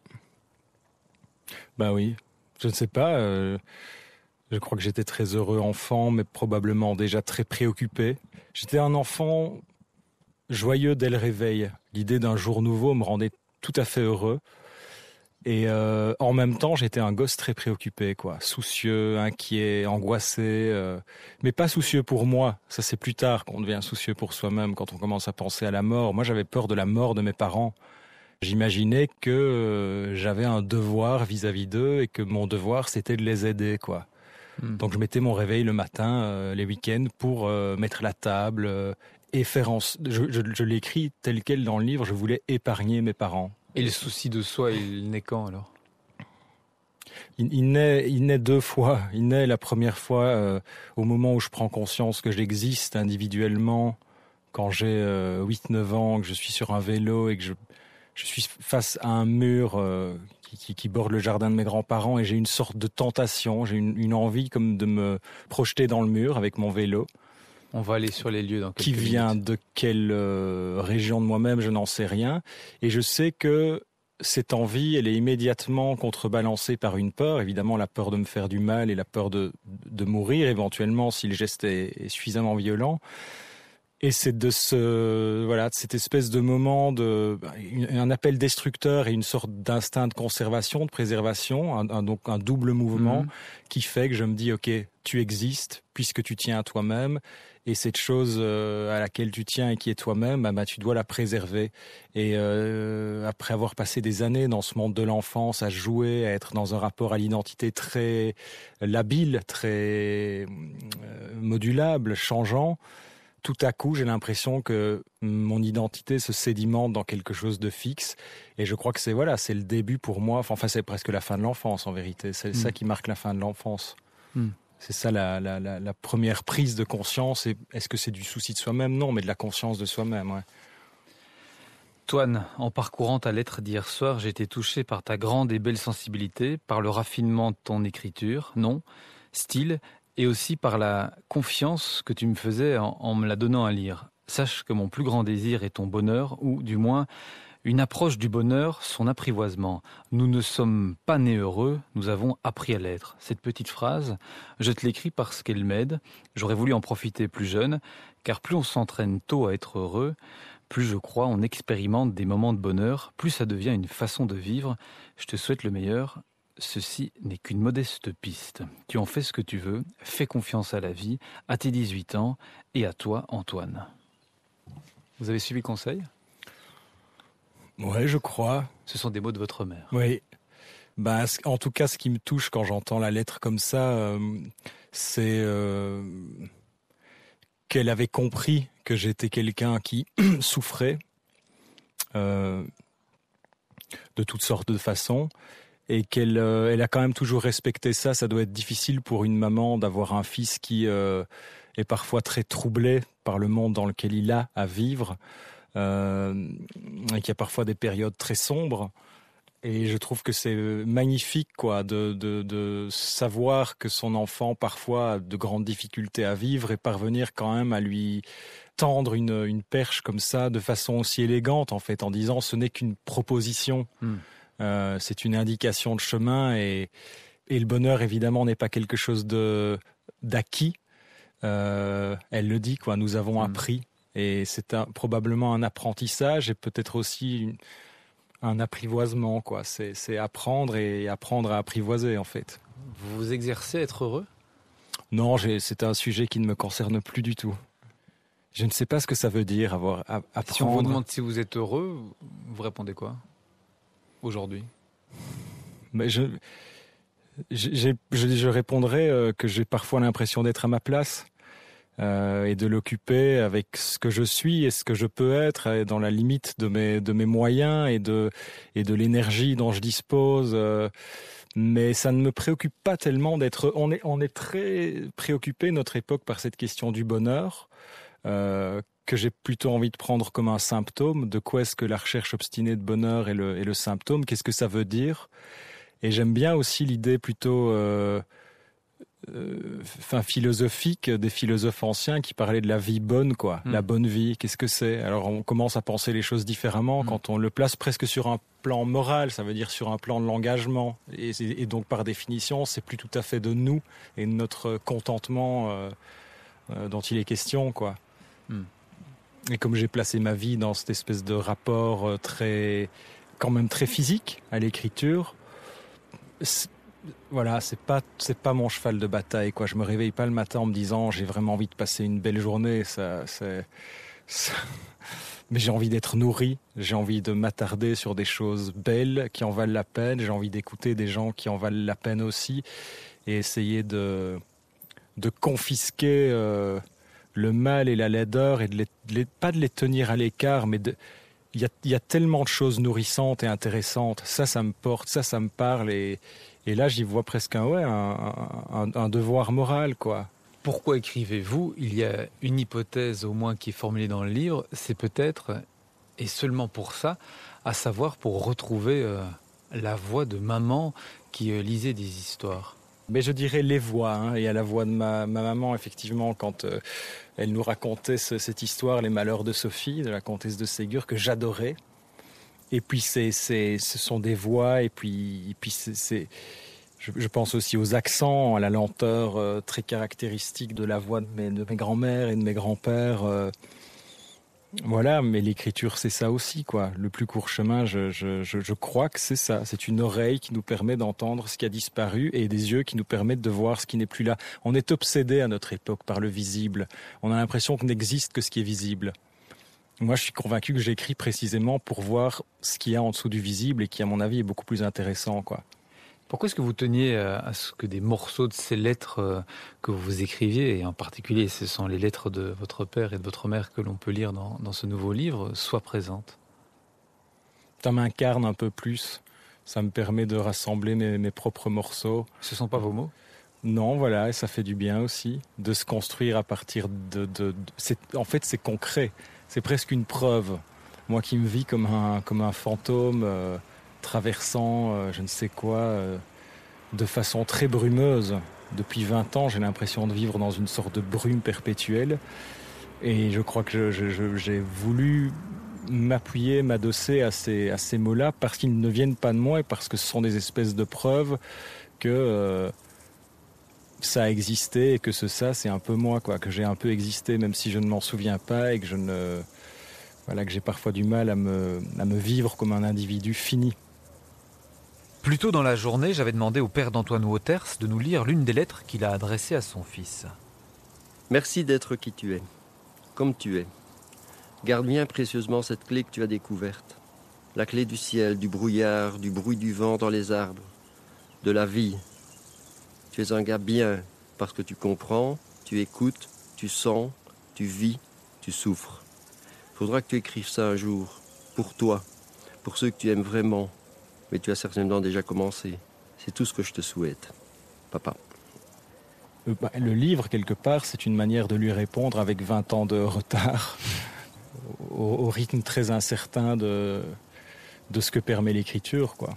Bah oui. Je ne sais pas. Euh, je crois que j'étais très heureux enfant, mais probablement déjà très préoccupé. J'étais un enfant joyeux dès le réveil. L'idée d'un jour nouveau me rendait tout à fait heureux. Et euh, en même temps, j'étais un gosse très préoccupé, quoi, soucieux, inquiet, angoissé, euh, mais pas soucieux pour moi. Ça, c'est plus tard qu'on devient soucieux pour soi-même, quand on commence à penser à la mort. Moi, j'avais peur de la mort de mes parents. J'imaginais que euh, j'avais un devoir vis-à-vis d'eux et que mon devoir, c'était de les aider, quoi. Mmh. Donc, je mettais mon réveil le matin, euh, les week-ends, pour euh, mettre la table, euh, et faire en, je, je, je l'écris tel quel dans le livre, je voulais épargner mes parents. Et le souci de soi, il naît quand alors ? il, il, naît, il naît deux fois. Il naît la première fois euh, au moment où je prends conscience que j'existe individuellement, quand j'ai euh, huit neuf ans, que je suis sur un vélo et que je, je suis face à un mur euh, qui, qui, qui borde le jardin de mes grands-parents et j'ai une sorte de tentation, j'ai une, une envie comme de me projeter dans le mur avec mon vélo. On va aller sur les lieux dans quelques Qui vient minutes. de quelle euh, région de moi-même, je n'en sais rien. Et je sais que cette envie, elle est immédiatement contrebalancée par une peur, évidemment la peur de me faire du mal et la peur de, de mourir éventuellement si le geste est, est suffisamment violent. Et c'est de ce, voilà, de cette espèce de moment de, un appel destructeur et une sorte d'instinct de conservation, de préservation, un, un, donc un double mouvement mmh. qui fait que je me dis, ok, tu existes puisque tu tiens à toi-même et cette chose euh, à laquelle tu tiens et qui est toi-même, bah, bah tu dois la préserver. Et euh, après avoir passé des années dans ce monde de l'enfance, à jouer, à être dans un rapport à l'identité très labile, très euh, modulable, changeant. Tout à coup, j'ai l'impression que mon identité se sédimente dans quelque chose de fixe. Et je crois que c'est voilà, c'est le début pour moi. Enfin, c'est presque la fin de l'enfance en vérité. C'est mmh. ça qui marque la fin de l'enfance. Mmh. C'est ça la, la, la, la première prise de conscience. Et est-ce que c'est du souci de soi-même ? Non, mais de la conscience de soi-même. Ouais. Toine, en parcourant ta lettre d'hier soir, j'ai été touché par ta grande et belle sensibilité, par le raffinement de ton écriture, non, style, et aussi par la confiance que tu me faisais en, en me la donnant à lire. Sache que mon plus grand désir est ton bonheur, ou du moins une approche du bonheur, son apprivoisement. Nous ne sommes pas nés heureux, nous avons appris à l'être. Cette petite phrase, je te l'écris parce qu'elle m'aide. J'aurais voulu en profiter plus jeune, car plus on s'entraîne tôt à être heureux, plus je crois on expérimente des moments de bonheur, plus ça devient une façon de vivre. Je te souhaite le meilleur. Ceci n'est qu'une modeste piste. Tu en fais ce que tu veux, fais confiance à la vie, à tes dix-huit ans et à toi, Antoine. Vous avez suivi le conseil ? Ouais, je crois. Ce sont des mots de votre mère. Oui. Bah, en tout cas, ce qui me touche quand j'entends la lettre comme ça, euh, c'est euh, qu'elle avait compris que j'étais quelqu'un qui souffrait euh, de toutes sortes de façons. Et qu'elle euh, elle a quand même toujours respecté ça. Ça doit être difficile pour une maman d'avoir un fils qui euh, est parfois très troublé par le monde dans lequel il a à vivre, euh, et qui a parfois des périodes très sombres. Et je trouve que c'est magnifique, quoi, de, de, de savoir que son enfant parfois a de grandes difficultés à vivre et parvenir quand même à lui tendre une, une perche comme ça de façon aussi élégante, en fait, en disant ce n'est qu'une proposition. Mmh. Euh, c'est une indication de chemin et, et le bonheur évidemment n'est pas quelque chose de d'acquis. Euh, elle le dit, quoi. Nous avons mmh. appris et c'est un, probablement un apprentissage et peut-être aussi une, un apprivoisement, quoi. C'est, c'est apprendre et apprendre à apprivoiser en fait. Vous vous exercez à être heureux ? Non, j'ai, c'est un sujet qui ne me concerne plus du tout. Je ne sais pas ce que ça veut dire avoir à, apprendre. Si on vous demande si vous êtes heureux, vous répondez quoi ? Aujourd'hui ? Mais je, j'ai, je, je répondrais euh, que j'ai parfois l'impression d'être à ma place euh, et de l'occuper avec ce que je suis et ce que je peux être et dans la limite de mes, de mes moyens et de, et de l'énergie dont je dispose. Euh, mais ça ne me préoccupe pas tellement d'être... On est, on est très préoccupé, notre époque, par cette question du bonheur. Euh, que j'ai plutôt envie de prendre comme un symptôme. De quoi est-ce que la recherche obstinée de bonheur est le, est le symptôme ? Qu'est-ce que ça veut dire ? Et j'aime bien aussi l'idée plutôt euh, euh, enfin, philosophique des philosophes anciens qui parlaient de la vie bonne, quoi. Mmh. La bonne vie, qu'est-ce que c'est ? Alors on commence à penser les choses différemment mmh. quand on le place presque sur un plan moral, ça veut dire sur un plan de l'engagement. Et, et donc par définition, c'est plus tout à fait de nous et de notre contentement euh, euh, dont il est question, quoi. Mmh. Et comme j'ai placé ma vie dans cette espèce de rapport très, quand même très physique à l'écriture, c'est, voilà, c'est pas, c'est pas mon cheval de bataille, quoi. Je me réveille pas le matin en me disant j'ai vraiment envie de passer une belle journée. Ça, c'est, ça... Mais j'ai envie d'être nourri, j'ai envie de m'attarder sur des choses belles qui en valent la peine. J'ai envie d'écouter des gens qui en valent la peine aussi, et essayer de, de confisquer. Euh, le mal et la laideur, et de les, de les, pas de les tenir à l'écart, mais de, il y a, y a tellement de choses nourrissantes et intéressantes. Ça, ça me porte, ça, ça me parle, et, et là, j'y vois presque un, ouais, un, un, un devoir moral, quoi. Pourquoi écrivez-vous ? Il y a une hypothèse au moins qui est formulée dans le livre, c'est peut-être, et seulement pour ça, à savoir pour retrouver euh, la voix de maman qui euh, lisait des histoires. Mais je dirais les voix, hein. Il y a la voix de ma, ma maman, effectivement, quand euh, elle nous racontait ce, cette histoire, Les Malheurs de Sophie, de la comtesse de Ségur, que j'adorais. Et puis c'est, c'est, ce sont des voix, et puis, et puis c'est, c'est, je, je pense aussi aux accents, à la lenteur euh, très caractéristique de la voix de mes, de mes grands-mères et de mes grands-pères. Euh, voilà, mais l'écriture, c'est ça aussi, quoi. Le plus court chemin, je, je, je, je crois que c'est ça. C'est une oreille qui nous permet d'entendre ce qui a disparu et des yeux qui nous permettent de voir ce qui n'est plus là. On est obsédé à notre époque par le visible. On a l'impression qu'il n'existe que ce qui est visible. Moi, je suis convaincu que j'écris précisément pour voir ce qu'il y a en dessous du visible et qui, à mon avis, est beaucoup plus intéressant, quoi. Pourquoi est-ce que vous teniez à ce que des morceaux de ces lettres que vous écriviez, et en particulier ce sont les lettres de votre père et de votre mère que l'on peut lire dans, dans ce nouveau livre, soient présentes ? Ça m'incarne un peu plus. Ça me permet de rassembler mes, mes propres morceaux. Ce ne sont pas vos mots ? Non, voilà, et ça fait du bien aussi de se construire à partir de... de, de c'est, en fait, c'est concret. C'est presque une preuve. Moi qui me vis comme un, comme un fantôme... Euh, traversant euh, je ne sais quoi euh, de façon très brumeuse. Depuis vingt ans, j'ai l'impression de vivre dans une sorte de brume perpétuelle, et je crois que je, je, je, j'ai voulu m'appuyer, m'adosser à ces, à ces mots-là parce qu'ils ne viennent pas de moi et parce que ce sont des espèces de preuves que euh, ça a existé et que ce ça, c'est un peu moi, quoi, que j'ai un peu existé même si je ne m'en souviens pas et que je ne... Voilà, que j'ai parfois du mal à me, à me vivre comme un individu fini. Plus tôt dans la journée, j'avais demandé au père d'Antoine Waters de nous lire l'une des lettres qu'il a adressées à son fils. Merci d'être qui tu es, comme tu es. Garde bien précieusement cette clé que tu as découverte. La clé du ciel, du brouillard, du bruit du vent dans les arbres, de la vie. Tu es un gars bien, parce que tu comprends, tu écoutes, tu sens, tu vis, tu souffres. Faudra que tu écrives ça un jour, pour toi, pour ceux que tu aimes vraiment. Mais tu as certainement déjà commencé. C'est tout ce que je te souhaite. Papa. Le livre, quelque part, c'est une manière de lui répondre avec vingt ans de retard, au, au rythme très incertain de, de ce que permet l'écriture, quoi.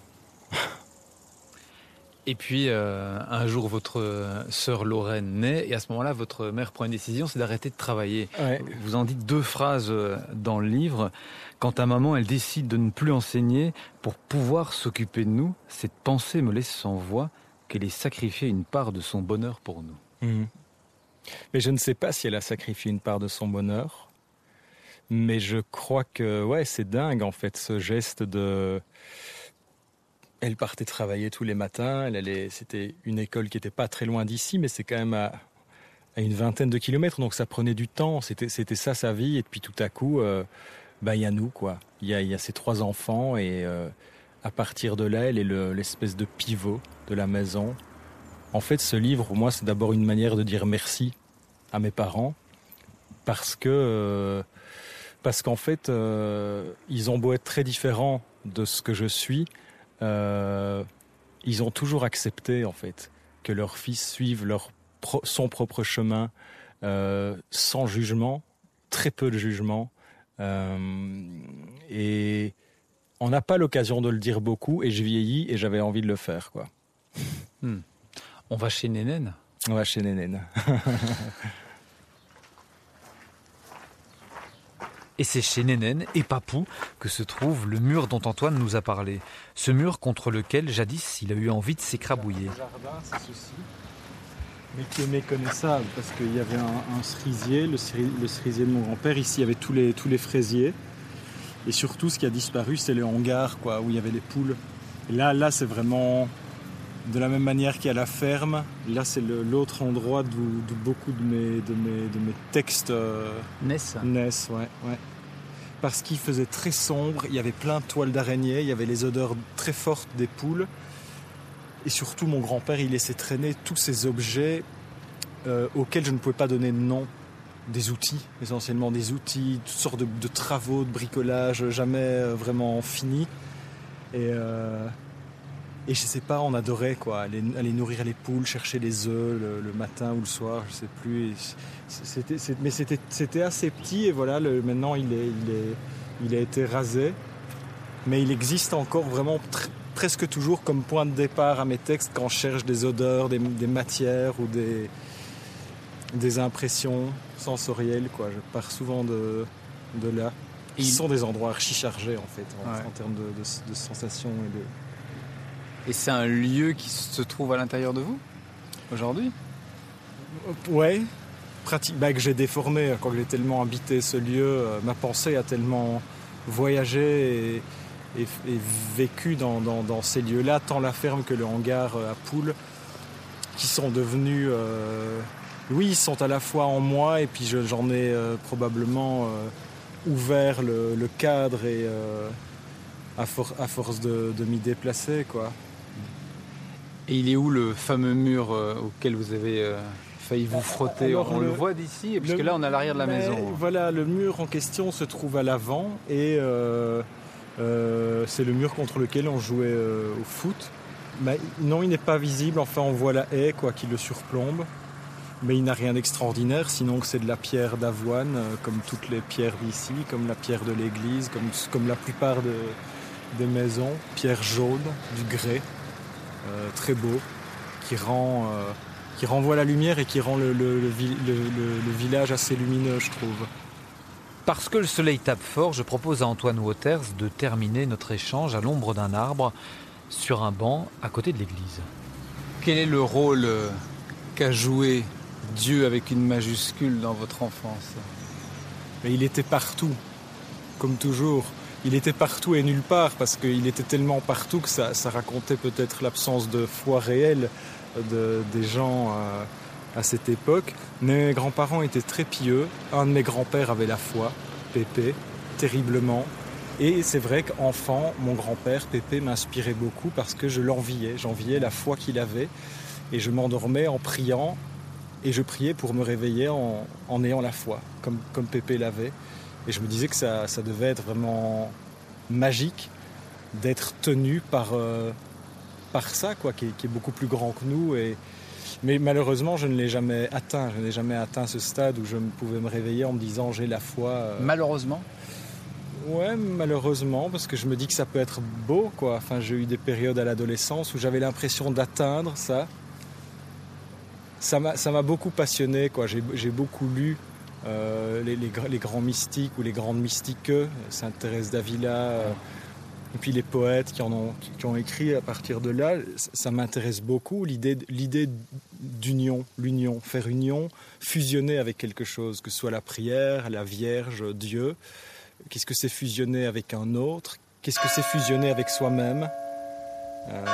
Et puis, euh, un jour, votre sœur Lorraine naît, et à ce moment-là, votre mère prend une décision, c'est d'arrêter de travailler. Ouais. Vous en dites deux phrases dans le livre. Quand ta maman, elle décide de ne plus enseigner pour pouvoir s'occuper de nous, cette pensée me laisse sans voix qu'elle ait sacrifié une part de son bonheur pour nous. Mmh. Mais je ne sais pas si elle a sacrifié une part de son bonheur, mais je crois que, ouais, c'est dingue, en fait, ce geste de... Elle partait travailler tous les matins. Elle allait, c'était une école qui n'était pas très loin d'ici, mais c'est quand même à, à une vingtaine de kilomètres, donc ça prenait du temps. C'était, c'était ça sa vie. Et puis tout à coup, euh, bah, y a nous, quoi. Il y a, y a ces trois enfants, et euh, à partir de là, elle est le, l'espèce de pivot de la maison. En fait, ce livre, pour moi, c'est d'abord une manière de dire merci à mes parents, parce que, euh, parce qu'en fait, euh, ils ont beau être très différents de ce que je suis. Euh, ils ont toujours accepté, en fait, que leur fils suive leur pro- son propre chemin, euh, sans jugement, très peu de jugement. Euh, et on n'a pas l'occasion de le dire beaucoup, et je vieillis, et j'avais envie de le faire, quoi. Hmm. On va chez Nénène ? On va chez Nénène. Et c'est chez Nénène et Papou que se trouve le mur dont Antoine nous a parlé. Ce mur contre lequel, jadis, il a eu envie de s'écrabouiller. Le jardin, c'est ceci, mais qui est méconnaissable, parce qu'il y avait un, un cerisier, le, ceri- le cerisier de mon grand-père. Ici, il y avait tous les, tous les fraisiers. Et surtout, ce qui a disparu, c'est le hangar, quoi, où il y avait les poules. Et là, là, c'est vraiment... De la même manière qu'il y a la ferme, là c'est le, l'autre endroit d'où, d'où beaucoup de mes, de mes, de mes textes euh, naissent. naissent, ouais, ouais. Parce qu'il faisait très sombre, il y avait plein de toiles d'araignées, il y avait les odeurs très fortes des poules. Et surtout, mon grand-père, il laissait traîner tous ces objets euh, auxquels je ne pouvais pas donner de nom. des outils, essentiellement des outils, toutes sortes de, de travaux, de bricolage, jamais vraiment finis. Et, euh, et je sais pas, on adorait quoi, aller, aller nourrir les poules, chercher les œufs le, le matin ou le soir, je sais plus. Et c'était, c'était, mais c'était, c'était assez petit et voilà, le, maintenant il, est, il, est, il a été rasé. Mais il existe encore vraiment tr- presque toujours comme point de départ à mes textes quand je cherche des odeurs, des, des matières ou des, des impressions sensorielles, quoi. Je pars souvent de, de là. Ce sont des endroits archi chargés en fait, en, ouais. en termes de, de, de sensations. Et, de... et c'est un lieu qui se trouve à l'intérieur de vous, aujourd'hui ? Ouais, pratique, bah, que j'ai déformé quand j'ai tellement habité ce lieu. Euh, ma pensée a tellement voyagé et, et, et vécu dans, dans, dans ces lieux-là, tant la ferme que le hangar à poules, qui sont devenus... Euh, oui, ils sont à la fois en moi et puis je, j'en ai euh, probablement... Euh, ouvert le, le cadre et euh, à, for- à force de, de m'y déplacer, quoi. Et il est où le fameux mur euh, auquel vous avez euh, failli vous frotter ? Alors, on le, le voit d'ici, puisque le, là on est à l'arrière de la maison. Voilà, le mur en question se trouve à l'avant et euh, euh, c'est le mur contre lequel on jouait euh, au foot. Mais non, il n'est pas visible, enfin on voit la haie quoi, qui le surplombe. Mais il n'a rien d'extraordinaire, sinon que c'est de la pierre d'avoine, euh, comme toutes les pierres d'ici, comme la pierre de l'église, comme, comme la plupart de, des maisons. Pierre jaune, du grès, euh, très beau, qui, rend, euh, qui renvoie la lumière et qui rend le, le, le, le, le, le village assez lumineux, je trouve. Parce que le soleil tape fort, je propose à Antoine Waters de terminer notre échange à l'ombre d'un arbre, sur un banc, à côté de l'église. Quel est le rôle qu'a joué Dieu avec une majuscule dans votre enfance ? Mais il était partout, comme toujours. Il était partout et nulle part, parce qu'il était tellement partout que ça, ça racontait peut-être l'absence de foi réelle de, des gens euh, à cette époque. Mes grands-parents étaient très pieux. Un de mes grands-pères avait la foi, Pépé, terriblement. Et c'est vrai qu'enfant, mon grand-père, Pépé, m'inspirait beaucoup parce que je l'enviais. J'enviais la foi qu'il avait et je m'endormais en priant. Et je priais pour me réveiller en, en ayant la foi, comme, comme Pépé l'avait. Et je me disais que ça, ça devait être vraiment magique d'être tenu par, euh, par ça, quoi, qui est, qui est beaucoup plus grand que nous. Et... Mais malheureusement, je ne l'ai jamais atteint. Je n'ai jamais atteint ce stade où je pouvais me réveiller en me disant j'ai la foi. Euh... Malheureusement ? Ouais, malheureusement, parce que je me dis que ça peut être beau, quoi. Enfin, j'ai eu des périodes à l'adolescence où j'avais l'impression d'atteindre ça. Ça m'a, ça m'a beaucoup passionné, quoi. J'ai, j'ai beaucoup lu euh, les, les, les grands mystiques ou les grandes mystiques, Sainte Thérèse d'Avila, euh, et puis les poètes qui, en ont, qui ont écrit à partir de là. Ça m'intéresse beaucoup, l'idée, l'idée d'union, l'union, faire union, fusionner avec quelque chose, que ce soit la prière, la Vierge, Dieu. Qu'est-ce que c'est fusionner avec un autre ? Qu'est-ce que c'est fusionner avec soi-même ? euh,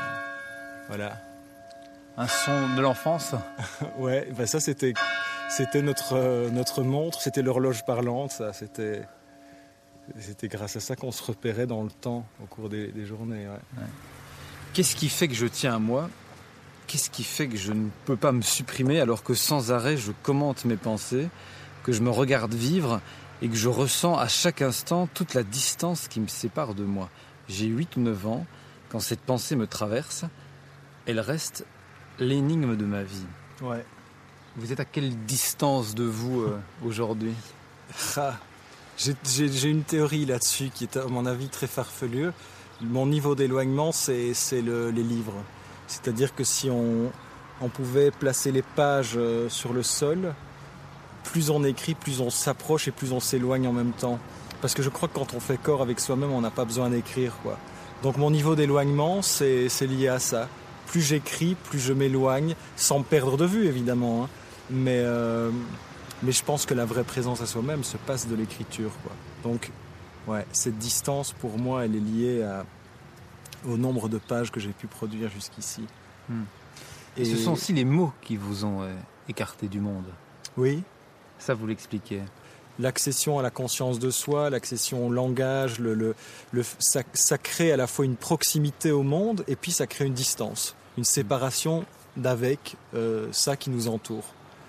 Voilà. Un son de l'enfance ? Ouais, ben ça c'était, c'était notre, euh, notre montre, c'était l'horloge parlante, ça, c'était, c'était grâce à ça qu'on se repérait dans le temps au cours des, des journées. Ouais. Ouais. Qu'est-ce qui fait que je tiens à moi ? Qu'est-ce qui fait que je ne peux pas me supprimer alors que sans arrêt je commente mes pensées, que je me regarde vivre et que je ressens à chaque instant toute la distance qui me sépare de moi ? J'ai huit ou neuf ans, quand cette pensée me traverse, elle reste l'énigme de ma vie. Ouais. Vous êtes à quelle distance de vous euh, aujourd'hui ? ah, j'ai, j'ai, j'ai une théorie là-dessus qui est à mon avis très farfelue. Mon niveau d'éloignement, c'est, c'est le, les livres. C'est-à-dire que si on, on pouvait placer les pages euh, sur le sol, plus on écrit, plus on s'approche et plus on s'éloigne en même temps. Parce que je crois que quand on fait corps avec soi-même, on n'a pas besoin d'écrire, quoi. Donc mon niveau d'éloignement, c'est, c'est lié à ça. Plus j'écris, plus je m'éloigne, sans me perdre de vue évidemment. Hein. Mais, euh, mais je pense que la vraie présence à soi-même se passe de l'écriture, quoi. Donc, ouais, cette distance pour moi, elle est liée à, au nombre de pages que j'ai pu produire jusqu'ici. Hum. Et, Et ce sont aussi les mots qui vous ont euh, écarté du monde. Oui. Ça, vous l'expliquez. L'accession à la conscience de soi, l'accession au langage, le, le, le, ça, ça crée à la fois une proximité au monde et puis ça crée une distance, une séparation d'avec euh, ça qui nous entoure.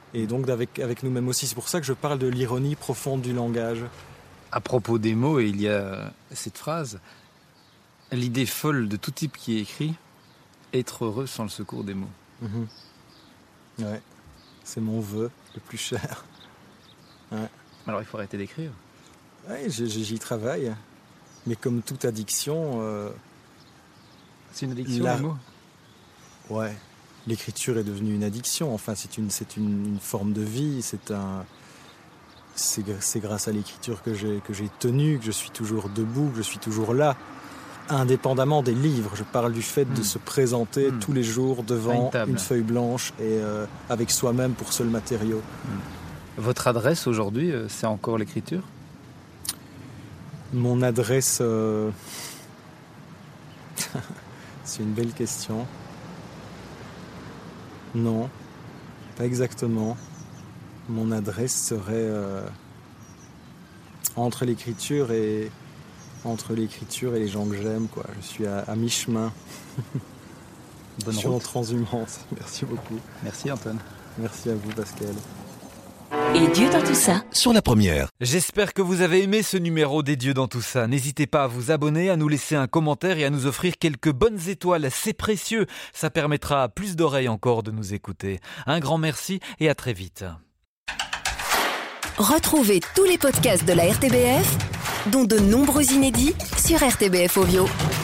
et donc avec, avec nous-mêmes aussi. C'est pour ça que je parle de l'ironie profonde du langage. À propos des mots, il y a cette phrase, l'idée folle de tout type qui est écrit, être heureux sans le secours des mots. Mmh. Ouais, c'est mon vœu le plus cher. Ouais. Alors il faut arrêter d'écrire. Ouais, j'y travaille. Mais comme toute addiction... Euh, c'est une addiction, la... les mots ? Ouais, l'écriture est devenue une addiction. Enfin, c'est une, c'est une, une forme de vie. C'est, un, c'est, c'est grâce à l'écriture que j'ai, que j'ai tenu, que je suis toujours debout, que je suis toujours là. Indépendamment des livres, je parle du fait mmh. de se présenter mmh. tous les jours devant une, une feuille blanche et euh, avec soi-même pour seul matériau. Mmh. Votre adresse aujourd'hui, c'est encore l'écriture ? Mon adresse, euh... c'est une belle question. Non, pas exactement. Mon adresse serait euh... entre l'écriture et entre l'écriture et les gens que j'aime, quoi. Je suis à, à mi-chemin. Bonne Je suis route. en transhumance. Merci beaucoup. Merci Antoine. Merci à vous Pascal. Et Dieu dans tout ça sur la première. J'espère que vous avez aimé ce numéro des Dieux dans tout ça. N'hésitez pas à vous abonner, à nous laisser un commentaire et à nous offrir quelques bonnes étoiles. C'est précieux. Ça permettra à plus d'oreilles encore de nous écouter. Un grand merci et à très vite. Retrouvez tous les podcasts de la R T B F, dont de nombreux inédits, sur R T B F Audio.